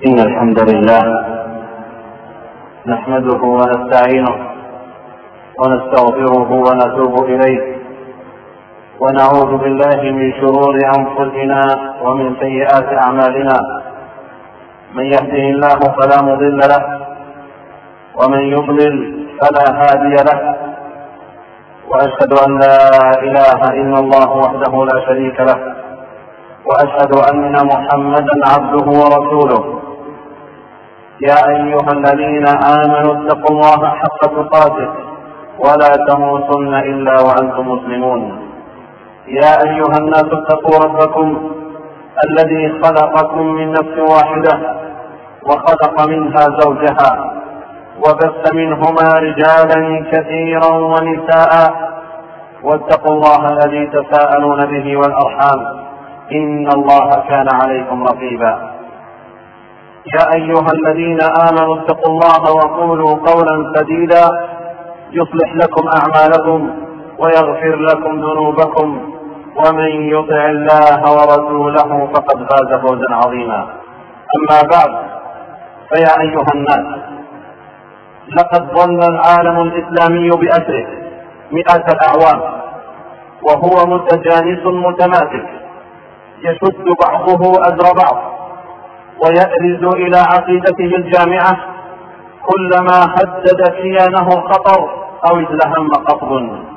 إن الحمد لله نحمده ونستعينه ونستغفره ونتوب إليه ونعوذ بالله من شرور أنفسنا ومن سيئات أعمالنا. من يهده الله فلا مضل له ومن يضلل فلا هادي له، وأشهد أن لا إله إلا الله وحده لا شريك له، وأشهد أن محمدا عبده ورسوله. يا أيها الذين آمنوا اتقوا الله حق تقاته ولا تموتن إلا وأنتم مسلمون. يا أيها الناس اتقوا ربكم الذي خلقكم من نفس واحدة وخلق منها زوجها وبث منهما رجالا كثيرا ونساء، واتقوا الله الذي تساءلون به والأرحام إن الله كان عليكم رقيبا. يا أيها الذين آمنوا اتقوا الله وقولوا قولا سديدا يصلح لكم أعمالكم ويغفر لكم ذنوبكم، ومن يطع الله ورسوله فقد فاز فوزا عظيما. أما بعد، فيا أيها الناس، لقد ظل العالم الإسلامي بأسره 100 الأعوام وهو متجانس متماسك، يشد بعضه أزر بعض ويأرز إلى عقيدته الجامعة كلما هدد كيانه خطر أو ازدهم قطب.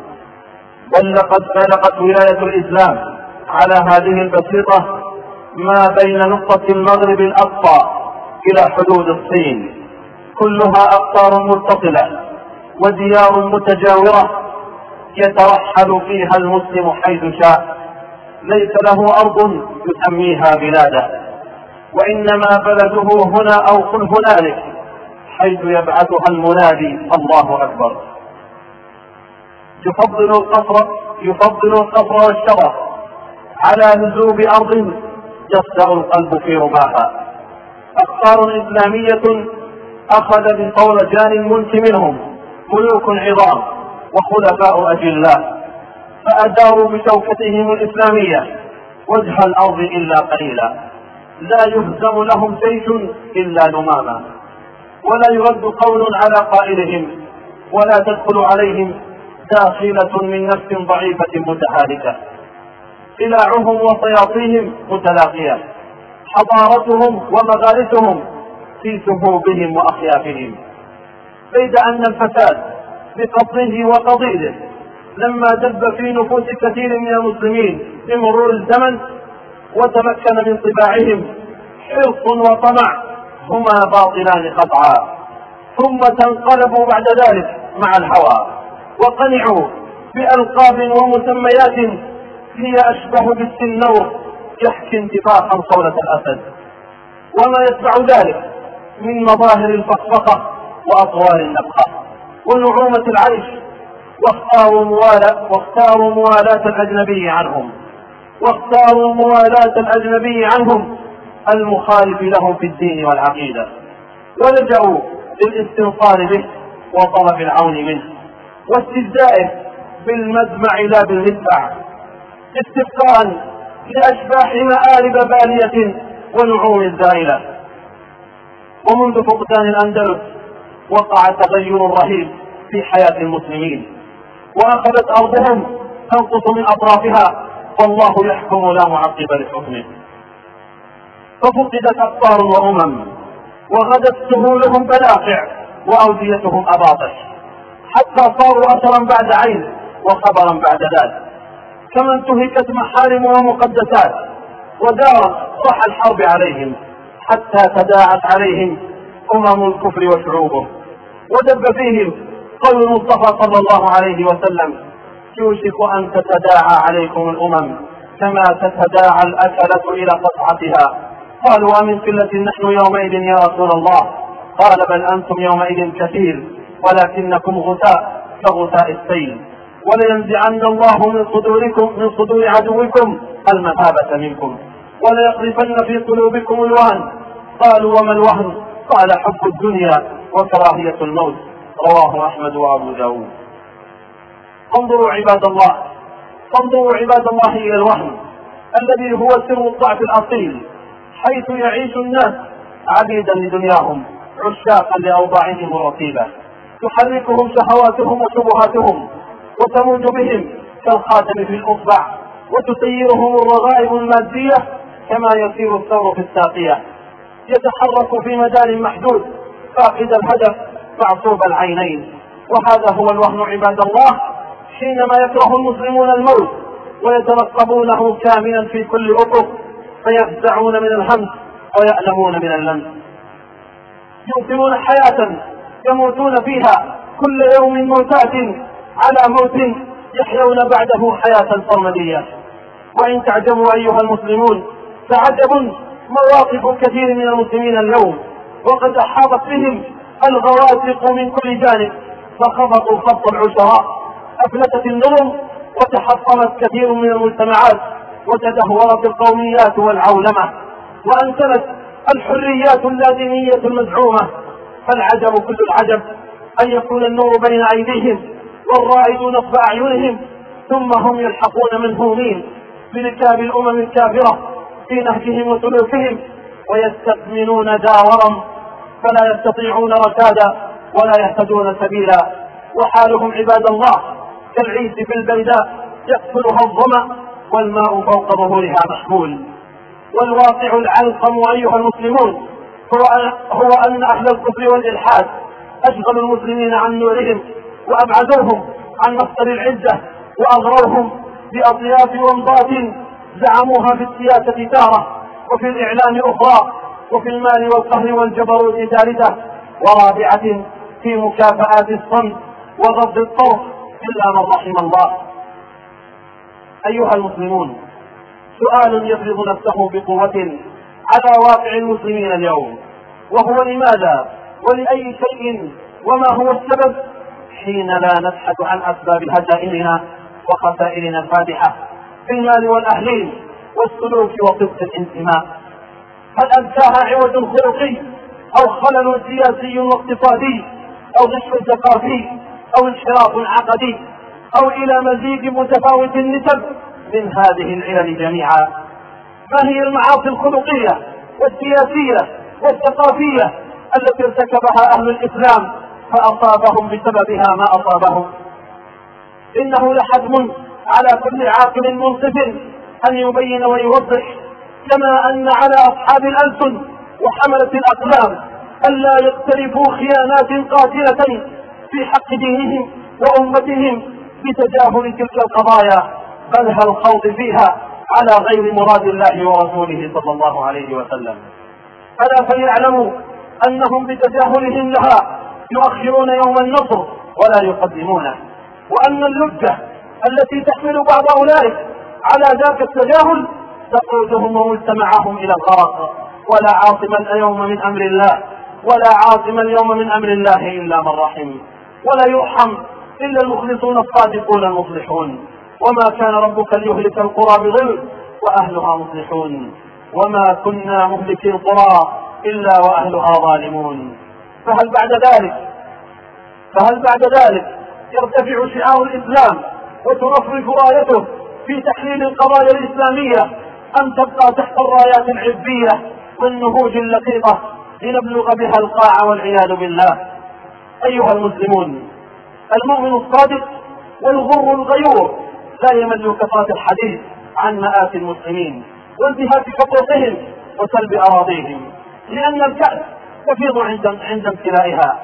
بل لقد بلغت ولاية الإسلام على هذه البسيطة ما بين نقطة المغرب الأقصى إلى حدود الصين، كلها أقطار متصلة وديار متجاورة يترحل فيها المسلم حيث شاء، ليس له أرض يسميها بلاده، وإنما بلده هنا أو كن هنالك حيث يبعثها المنادي الله أكبر. يفضل القصر والشرف على نزوب أرض يصدع القلب في رماها. أقطار إسلامية أخذ بصولجان ملك منهم ملوك عظام وخلفاء أجلاء، فأداروا بشوكتهم الإسلامية وجه الأرض إلا قليلا، لا يهزم لهم جيش إلا لماما، ولا يرد قول على قائلهم، ولا تدخل عليهم داخلة من نفس ضعيفة متهالكة. سلاعهم وسياطيهم متلاقية، حضارتهم ومغارسهم في سهوبهم وأخيافهم. بيد أن الفساد بقصده وقضيده لما دب في نفوس كثير من المسلمين بمرور الزمن وتمكن من طباعهم حرص وطمع هما باطلان قطعا، ثم تنقلبوا بعد ذلك مع الهوى وقنعوا بألقاب ومسميات هي أشبه بالسنور يحكي انتفاخا صولة الأسد، وما يتبع ذلك من مظاهر الفخفخة وأطوار النفخة ونعومة العيش. واختاروا موالاة الأجنبي عنهم المخالف لهم في الدين والعقيدة، ولجأوا للاستنصار به وطلب العون منه واستجزائه بالمدمع لا بالمدفع، استبقاء لأشباح مآرب بالية ونعوم زائلة. ومنذ فقدان الأندلس وقع تغير رهيب في حياة المسلمين، وأخذت أرضهم تنقص من أطرافها والله يحكم لا معقب لحكمه. ففقدت أقطار وأمم، وغدت سهولهم بلاقع وأوديتهم أباطش، حتى صاروا أثرا بعد عين وخبرا بعد ذات، كما انتهكت محارم ومقدسات ودارت روح الحرب عليهم حتى تداعت عليهم أمم الكفر وشعوبه، ودب فيهم قول المصطفى صلى الله عليه وسلم: يوشك أن تتداعى عليكم الأمم كما تتداعى الأكلة إلى قطعتها. قالوا: ومن قلة نحن يومئذ يا رسول الله؟ قال: بل أنتم يومئذ كثير ولكنكم غثاء كغثاء السيل، ولينزعن الله من صدور عدوكم المهابة منكم، وليقذفن في قلوبكم الوهن. قالوا: وما الوهن؟ قال: حب الدنيا وكراهية الموت. رواه أحمد وأبو داود. انظروا عباد الله إلى الوهن الذي هو سر الضعف الأصيل، حيث يعيش الناس عبيدا لدنياهم عشاقا لأوضاعهم الرطيبة، تحركهم شهواتهم وشبهاتهم وتموج بهم كالخاتم في الأصبع، وتسيرهم الرغائب المادية كما يسير الثور في الساقية، يتحرك في مجال محدود فاقد الهدف معصوب العينين. وهذا هو الوهن عباد الله حينما يكره المسلمون الموت ويترقبونه كامنا في كل أفق، فيفزعون من الهمس ويألمون من اللمس. يؤثرون حياة يموتون فيها كل يوم موتات على موت يحيون بعده حياة سرمدية. وإن تعجبوا أيها المسلمون فعجب مواقف كثير من المسلمين اليوم، وقد أحاطت بهم الغواسق من كل جانب، فخبطوا خبط العشراء، أفلتت النظم وتحطمت كثير من المجتمعات، وتدهورت القوميات والعولمة، وأنتنت الحريات اللادينية المزعومة. فالعجب كل العجب أن يكون النور بين أيديهم والرائد نصب أعينهم، ثم هم يلحقون منهومين بركاب الأمم الكافرة في نهجهم وسلوكهم، ويستثمنون داورا فلا يستطيعون ركادا ولا يهتدون سبيلا. وحالهم عباد الله كالعيس في البيداء يقتلها الظمأ والماء فوق ظهورها محمول. والواقع العلقم أيها المسلمون هو أن أهل الكفر والإلحاد أشغلوا المسلمين عن نورهم وأبعدوهم عن مصدر العزة، وأغروهم بأطياف وانضات زعموها في السياسة تارة وفي الإعلام أخرى، وفي المال والقهر والجبروت ثالثة، ورابعة في مكافآت الصمت وغض الطرف إلا من رحم الله. أيها المسلمون، سؤال يفرض نفسه بقوة على واقع المسلمين اليوم، وهو لماذا ولأي شيء وما هو السبب حين لا نبحث عن أسباب هزائمنا وخسائرنا الفادحة في المال والأهلين والسلوك وصدق الانتماء؟ هل أنساها عوج خلقي أو خلل سياسي واقتصادي أو غش ثقافي أو انحراف عقدي أو إلى مزيج متفاوت النسب من هذه العلل جميعا؟ ما هي المعاصي الخلقية والسياسية والثقافية التي ارتكبها أهل الإسلام فأصابهم بسببها ما أصابهم؟ إنه لحتم على كل عاقل منصف أن يبين ويوضح، كما أن على أصحاب الألسن وحملة الأقلام ألا يقترفوا خيانات قاتلة في حق دينهم وأمتهم بتجاهل تلك القضايا، بل الخوض فيها على غير مراد الله ورسوله صلى الله عليه وسلم. ألا فليعلموا أنهم بتجاهلهم لها يؤخرون يوم النصر ولا يقدمونه، وأن اللجة التي تحمل بعض أولئك على ذاك التجاهل تقودهم ومجتمعهم إلى الغرق. ولا عاصم اليوم من أمر الله ولا عاصم اليوم من أمر الله إلا من رحم، ولا يرحم إلا المخلصون الصادقون المصلحون. وما كان ربك ليهلك القرى بظلم وأهلها مصلحون، وما كنا مهلكي القرى إلا وأهلها ظالمون. فهل بعد ذلك يرتفع شعار الإسلام وترفرف رايته في تحليل القضايا الإسلامية، أم تبقى تحت الرايات العبية والنهوج اللقيطة لنبلغ بها القاع والعياذ بالله؟ أيها المسلمون، المؤمن الصادق والغر الغيور لا يمل كثرة الحديث عن مآسي المسلمين وانتهاك حقوقهم وسلب أراضيهم، لأن الكأس تفيض عند امتلائها،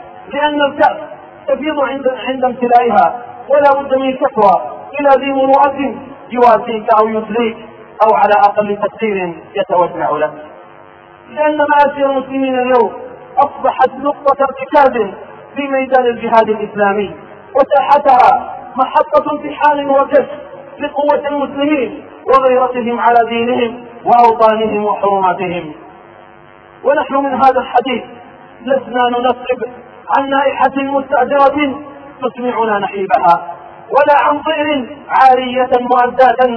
عند امتلائها، ولا بد من شكوى إلى ذي مروءة يواسيك أو يسليك أو على أقل تقدير يتوجع لك. لأن مآسي المسلمين اليوم أصبحت نقطة ارتكاز في ميدان الجهاد الإسلامي، وساحتها محطة امتحان وكشف لقوة المسلمين وغيرتهم على دينهم وأوطانهم وحرماتهم. ونحن من هذا الحديث لسنا ننقب عن نائحة مستأجرة تسمعنا نحيبها، ولا عن طير عارية مؤداة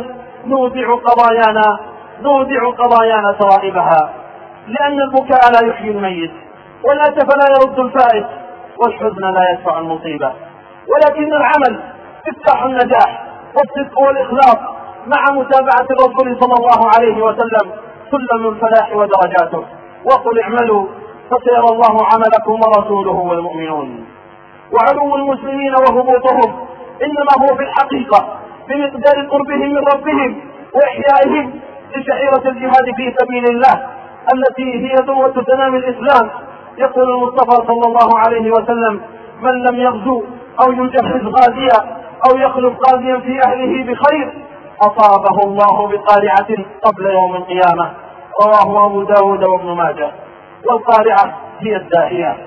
نودع قضايانا ترائبها، لأن البكاء لا يحيي الميت، والأسف لا يرد الفائت، والحزن لا يدفع المصيبة، ولكن العمل مفتاح النجاح، والصدق والإخلاص مع متابعة الرسول صلى الله عليه وسلم سلم الفلاح ودرجاته. وقل اعملوا فسيرى الله عملكم ورسوله والمؤمنون. وعلو المسلمين وهبوطهم إنما هو في الحقيقة بمقدار قربهم من ربهم وإحيائهم لشعيرة الجهاد في سبيل الله التي هي ذروة سنام الإسلام. يقول المصطفى صلى الله عليه وسلم: من لم يغزو أو يجهز غازيا أو يخلف غازيا في أهله بخير أصابه الله بقارعة قبل يوم القيامة. رواه أبو داود وابن ماجه. والقارعة هي الداهية.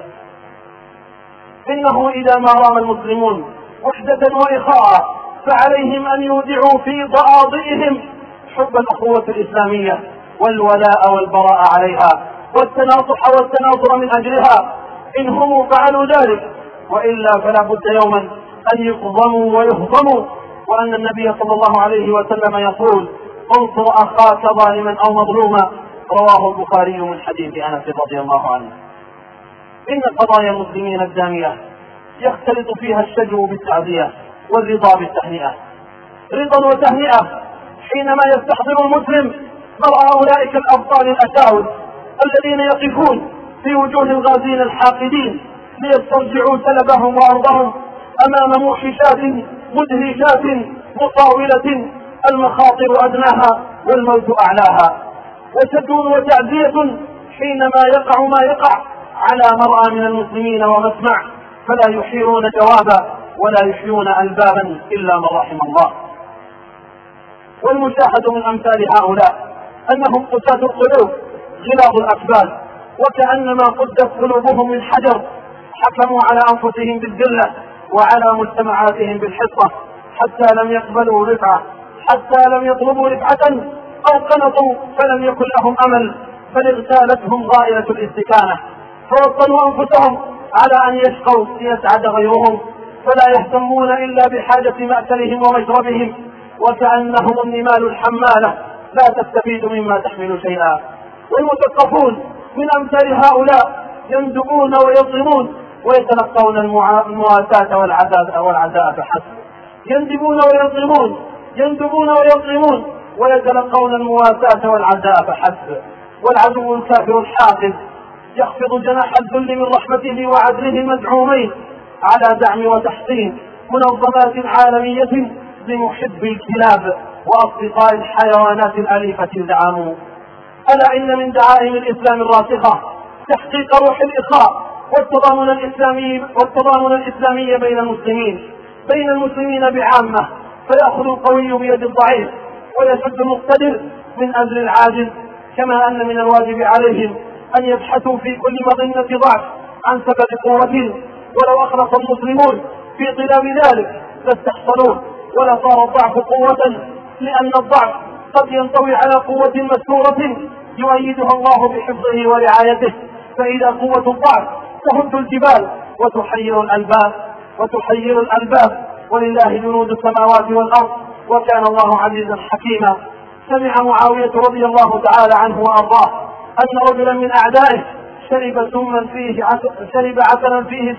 إنه إذا ما رام المسلمون وحدة وإخاء فعليهم أن يودعوا في ضآضئهم حب الأخوة الإسلامية والولاء والبراء عليها والتناصح والتناصر من أجلها إن هم فعلوا ذلك، وإلا فلا بد يوما أن يقضموا ويهضموا. وأن النبي صلى الله عليه وسلم يقول: انصر أخاك ظالما أو مظلوما. رواه البخاري من حديث أنس رضي الله عنه. إن قضايا المسلمين الدامية يختلط فيها الشجو بالتعزية والرضا بالتهنئة، رضا وتهنئة حينما يستحضر المسلم مرأى أولئك الأبطال الأساود الذين يقفون في وجوه الغازين الحاقدين ليسترجعوا سلبهم وأرضهم أمام موحشات مدهشات مطاولة المخاطر أدناها والموت أعلاها، وشجون وتعزية حينما يقع ما يقع على مرأى من المسلمين ومسمع، فلا يحيرون جوابا ولا يحيون ألبابا إلا من رحم الله. والمشاهد من أمثال هؤلاء أنهم قساة القلوب غلاظ الأكباد، وكأنما قدت قلوبهم من حجر، حكموا على أنفسهم بالذلة وعلى مجتمعاتهم بالحصة، حتى لم يقبلوا رفعة، حتى لم يطلبوا رفعة أو قنطوا فلم يكن لهم أمل، بل اغتالتهم غائلة الاستكانة، فوطنوا أنفسهم على أن يشقوا ليسعد غيرهم، فلا يهتمون إلا بحاجة مأكلهم ومشربهم، وكأنهم النمال الحمالة لا تستفيد مما تحمل شيئا. والمثقفون من أمثال هؤلاء يندبون ويظلمون ويتلقون المواساة والعزاء فحسب. يندبون ويظلمون ويتلقون المواساة والعزاء فحسب. والعدو الكافر الحاقد يخفض جناح الذل من رحمته وعدله المزعومين على دعم وتحصين منظمات عالمية لمحبي الكلاب وأصدقاء الحيوانات الأليفة الزعامون. ألا إن من دعائم الإسلام الراسخة تحقيق روح الإخاء والتضامن الإسلامي بين المسلمين بعامة، فيأخذ القوي بيد الضعيف ويشد المقتدر من أجل العاجز، كما أن من الواجب عليهم أن يبحثوا في كل مظنة ضعف عن سبب قوة، ولو أخلص المسلمون في طلاب ذلك لاستحصلوه ولصار الضعف قوة، لأن الضعف قد ينطوي على قوة مستورة يؤيدها الله بحفظه ورعايته، فإذا قوة الضعف تهد الجبال وتحير الألباب ولله جنود السماوات والأرض وكان الله عزيزا حكيما. سمع معاوية رضي الله تعالى عنه وأرضاه أن رجلا من أعدائه شرب عسلا فيه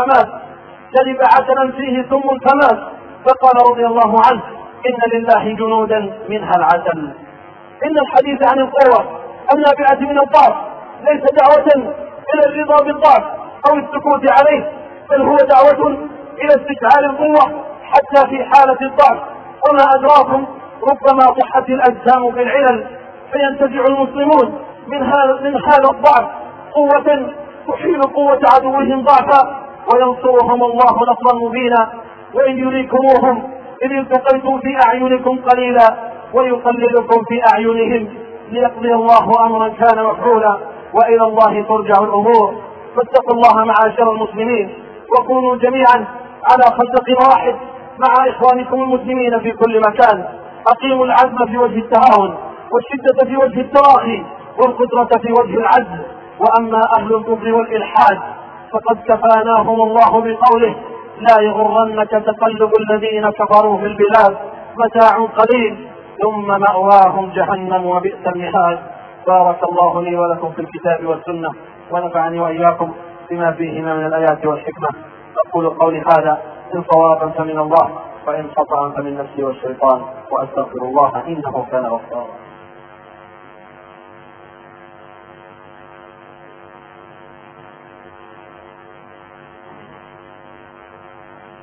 سم فمات، فقال رضي الله عنه: إن لله جنودا منها العسل. إن الحديث عن القوة النابعة من الضعف ليس دعوة إلى الرضا بالضعف أو السكوت عليه، بل هو دعوة إلى استشعار القوة حتى في حالة الضعف. وما أدراكم ربما صحت الأجسام بالعلل فينتزع المسلمون من هذا الضعف قوة تحيل قوة عدوهم ضعفا وينصرهم الله نصرا مبينا. وإن يريكموهم إذ التقيتم في أعينكم قليلا ويقللكم في أعينهم ليقضي الله أمرا كان مفعولا وإلى الله ترجع الأمور. فاتقوا الله معاشر المسلمين وكونوا جميعا على خندق واحد مع إخوانكم المسلمين في كل مكان. أقيموا العزم في وجه التهاون والشدة في وجه التراخي والقدرة في وجه العجز. وأما أهل الكفر والإلحاد فقد كفاناهم الله بقوله: لا يغرنك تقلب الذين كفروا في البلاد متاع قليل ثم مأواهم جهنم وبئس المهاد. بارك الله لي ولكم في الكتاب والسنة ونفعني وإياكم بما فيهما من الآيات والحكمة. أقول قولي هذا إن صوابا فمن الله وإن خطأ فمن نفسي والشيطان وأستغفر الله إنه كان غفارا.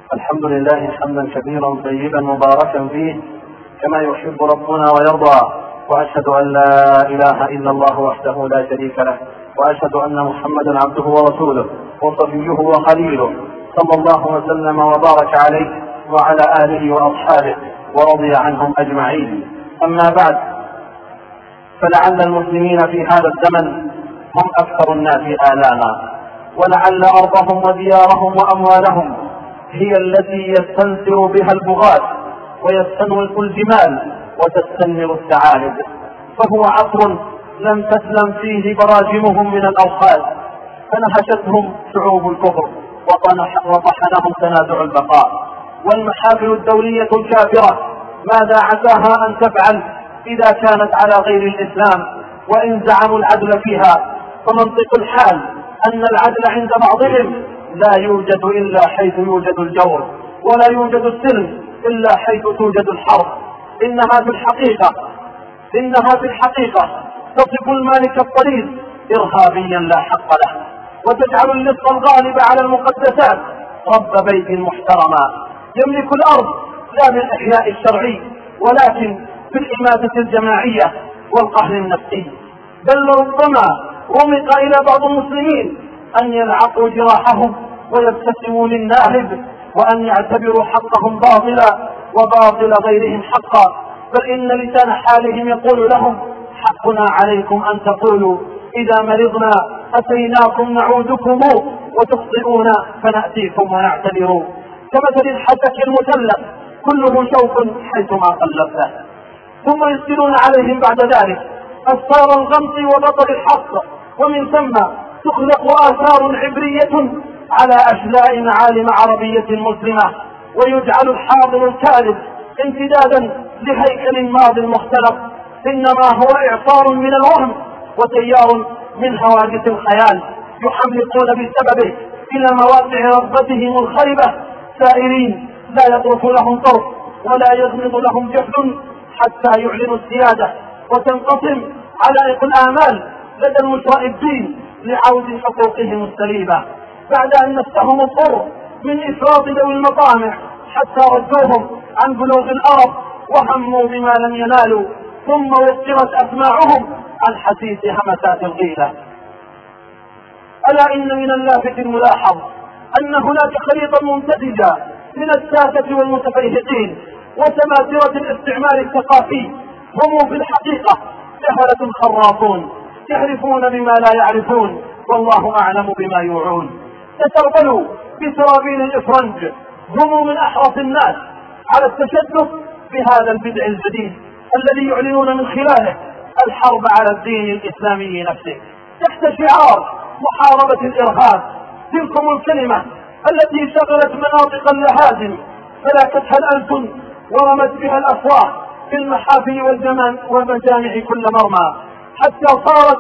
الحمد لله حمدا كثيرا طيبا مباركا فيه كما يحب ربنا ويرضى، وأشهد أن لا إله إلا الله وحده لا شريك له، وأشهد أن محمدا عبده ورسوله وصفيه وخليله، صلى الله وسلم وبارك عليه وعلى آله وأصحابه ورضي عنهم أجمعين. أما بعد، فلعل المسلمين في هذا الزمن هم أكثر الناس آلاما، ولعل أرضهم وديارهم وأموالهم هي التي يستنزر بها البغاة ويستنوق الجمال وتستنمر الثعالب، فهو عصر لم تسلم فيه براجمهم من الأوخاذ، فنهشتهم شعوب الكفر وطحنهم تنازع البقاء. والمحافل الدولية الكافرة ماذا عساها أن تفعل إذا كانت على غير الإسلام وإن زعموا العدل فيها؟ فمنطق الحال أن العدل عند بعضهم لا يوجد إلا حيث يوجد الجور، ولا يوجد السلم إلا حيث توجد الحرب. إنها في الحقيقة تصف المالك الطريد إرهابيا لا حق له، وتجعل اللص الغالب على المقدسات رب بيت محترما يملك الأرض لا بالإحياء الشرعي ولكن بالإماتة الجماعية والقهر النفسي. بل ربما رمق إلى بعض المسلمين أن يلعقوا جراحهم ويبتسموا للناهب، وأن يعتبروا حقهم باطلا وباطل غيرهم حقا، بل إن لسان حالهم يقول لهم: حقنا عليكم أن تقولوا إذا مرضنا أتيناكم نعودكم وتخطئون فنأتيكم ونعتذر، كمثل الحسك المثلث كله شوك حيثما قلبته. ثم يسكنون عليهم بعد ذلك أسفار الغمط وبطل الحق، ومن ثم تخلق آثار عبرية على أشلاء معالم عربية مسلمة، ويجعل الحاضر الكاذب امتدادا لهيكل ماضي مختلف، إنما هو إعصار من الوهم وتيار من حوادث الخيال يحملقون بسببه إلى مواقع رغبتهم الخيبة، سائرين لا يطرف لهم طرف ولا يغمض لهم جهد حتى يعلنوا السيادة وتنقسم علائق الآمال لدى المشائبين لعود حقوقهم السليمة، بعد أن نفسهم الضر من إفراط ذوي المطامع حتى ردوهم عن بلوغ الأرض وهموا بما لم ينالوا، ثم وقرت أسماعهم عن حسيس همسات الغيلة. ألا إن من اللافت الملاحظ أن هناك خليطا ممتزجا من الساسة والمتفيهقين وسماسرة الاستعمار الثقافي، هم في الحقيقة جهلة خراطون يعرفون بما لا يعرفون والله أعلم بما يوعون. تسربلوا بسرابيل الإفرنج، هم من أحرص الناس على التشدد بهذا البدع الجديد الذي يعلنون من خلاله الحرب على الدين الإسلامي نفسه تحت شعار محاربة الإرهاب. تلكم الكلمة التي شغلت مناطق اللهازم فلاكتها الألسن ورمت بها الأصوات في المحافل والمجامع كل مرمى، حتى صارت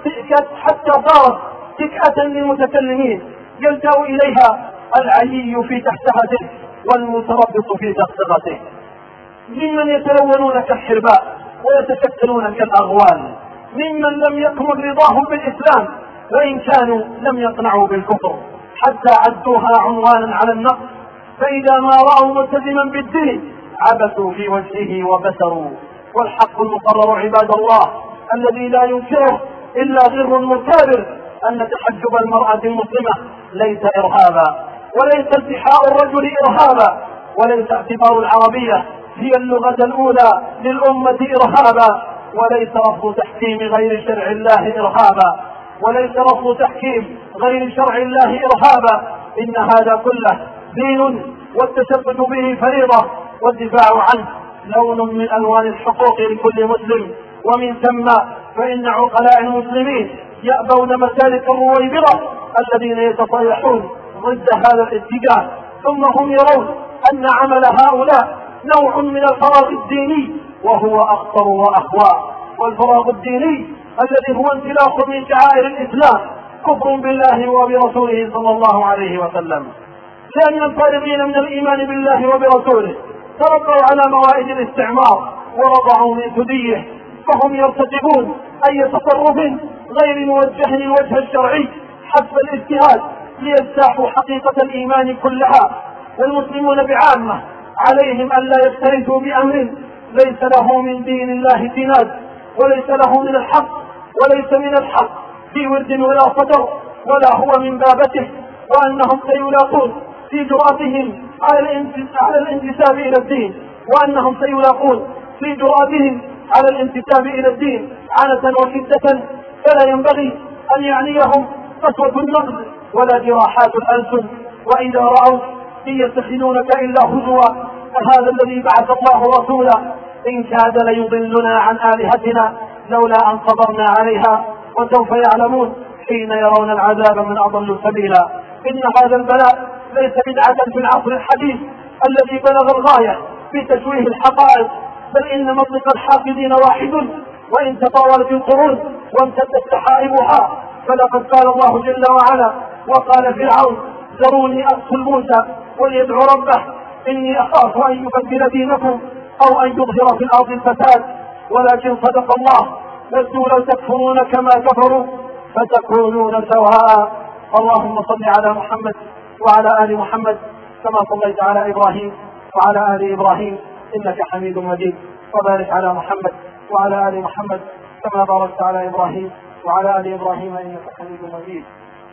تكأة للمتكلمين يلجأ إليها العيي في تحتهته والمتربص في تغطغته، ممن يتلونون كالحرباء ويتشكلون كالأغوال، ممن لم يكمل رضاهم بالإسلام وإن كانوا لم يقنعوا بالكفر، حتى عدوها عنوانا على النقص، فإذا ما رأوا ملتزما بالدين عبثوا في وجهه وبسروا. والحق المقرر عباد الله الذي لا ينكره إلا غر مكابر أن تحجب المرأة المسلمة ليس إرهابا، وليس التحاء الرجل إرهابا، وليس اعتبار العربية هي اللغة الأولى للأمة إرهابا، وليس رفض تحكيم غير شرع الله إرهابا، وليس رفض تحكيم غير شرع الله إرهابا. إن هذا كله دين والتثبت به فريضة، والدفاع عنه لون من ألوان الحقوق لكل مسلم. ومن ثم فإن عقلاء المسلمين يأبون مسالك الرويبضة الذين يتصيحون ضد هذا الاتجاه، ثم هم يرون أن عمل هؤلاء نوع من الفراغ الديني وهو أخطر وأخوى. والفراغ الديني الذي هو انسلاخ من شعائر الإسلام كفر بالله وبرسوله صلى الله عليه وسلم، لأن الفارغين من الإيمان بالله وبرسوله تربوا على موائد الاستعمار ورضعوا من ثديه، فهم يرتكبون أي تصرف غير موجه للوجه الشرعي حسب الاجتهاد ليجتاحوا حقيقة الإيمان كلها، والمسلمون بعامة عليهم أن لا يفترسوا بأمر ليس له من دين الله تناد، وليس له من الحق، وليس من الحق في ورد ولا صدر، ولا هو من بابته، وأنهم سيلاقون في جرأتهم على الانتساب إلى الدين، وأنهم سيلاقون في جرأتهم على الانتساب إلى الدين عنة وشدة، فلا ينبغي أن يعنيهم قسوة النقد ولا جراحات الألسن. وإذا رأوا إن يتخذونك إلا هزوا فهذا الذي بعث الله رسولا إن كاد ليضلنا عن آلهتنا لولا أن صبرنا عليها وسوف يعلمون حين يرون العذاب من أضل سبيلا. إن هذا البلاء ليس بدعة في العصر الحديث الذي بلغ الغاية في تشويه الحقائق، بل إن منطق الحاقدين واحد، وإن تطاولت القرون وامتدت سحائبها فلقد قال الله جل وعلا وقال فرعون ذروني أقتل موسى وليدعو ربه إني أخاف أن يبدل دينكم أو أن يظهر في الأرض الفساد. ولكن صدق الله ودوا لو تكفرون كما كفروا فتكونون سواء. اللهم صل على محمد وعلى آل محمد كما صليت على إبراهيم وعلى آل إبراهيم إنك حميد مجيد، وبارك على محمد وعلى آل محمد كما باركت على إبراهيم وعلى آل إبراهيم إنك حميد مجيد.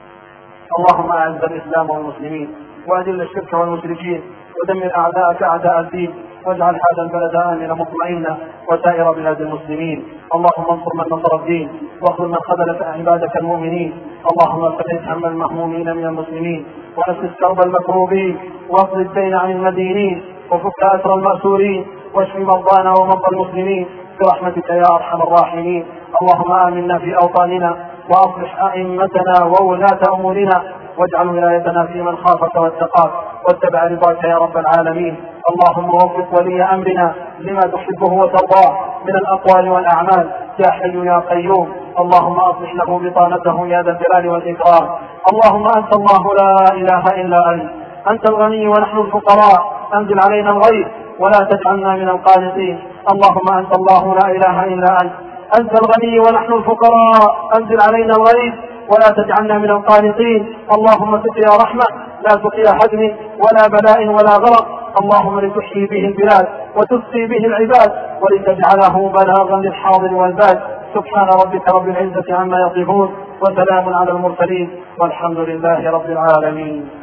اللهم أعز الإسلام والمسلمين وأذل الشرك والمشركين ودمر أعداءك أعداء الدين، واجعل هذا البلد آمنا مطمئنا وسائر بلاد المسلمين. اللهم انصر من نصر الدين واخذل من خذل عبادك المؤمنين. اللهم فرج هم المهمومين من المسلمين ونفس كرب المكروبين واقض الدين عن المدينين وفك أسر المأسورين واشف مرضانا ومرضى المسلمين برحمتك يا أرحم الراحمين. اللهم آمنا في أوطاننا وأصلح أئمتنا وولاة أمورنا واجعل ولايتنا في من خافك واتقاك واتبع رضاك يا رب العالمين. اللهم وفق ولي أمرنا لما تحبه وترضاه من الأقوال والأعمال يا حي يا قيوم. اللهم أصلح له بطانته يا ذا الجلال والإكرام. اللهم أنت الله لا إله إلا أنت الغني ونحن الفقراء، أنزل علينا الغيث ولا تجعلنا من القانطين. اللهم أنت الله لا إله إلا أنت الغني ونحن الفقراء، أنزل علينا الغيث ولا تجعلنا من القانطين. اللهم سقيا رحمة لا سقيا هدم ولا بلاء ولا غرق. اللهم لتحيي به البلاد وتسقي به العباد ولتجعله بلاغا للحاضر والباد. سبحان ربك رب العزة عما يصفون وسلام على المرسلين والحمد لله رب العالمين.